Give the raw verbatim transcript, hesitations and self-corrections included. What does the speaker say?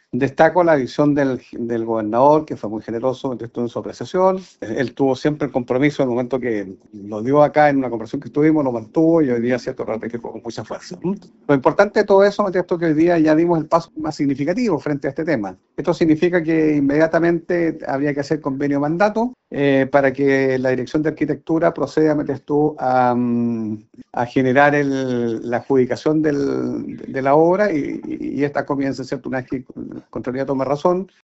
Destaco la visión del, del gobernador, que fue muy generoso en su apreciación. Él tuvo siempre el compromiso, en el momento que lo dio acá en una conversación que tuvimos, lo mantuvo y hoy día, cierto, ratificó con mucha fuerza. Lo importante de todo eso es que hoy día ya dimos el paso más significativo frente a este tema. Esto significa que inmediatamente habría que hacer convenio mandato eh, para que la Dirección de Arquitectura proceda, metes tú, a, a generar el, la adjudicación del, de la obra y, y esta comienza, ¿cierto? Una vez que Contraloría toma razón,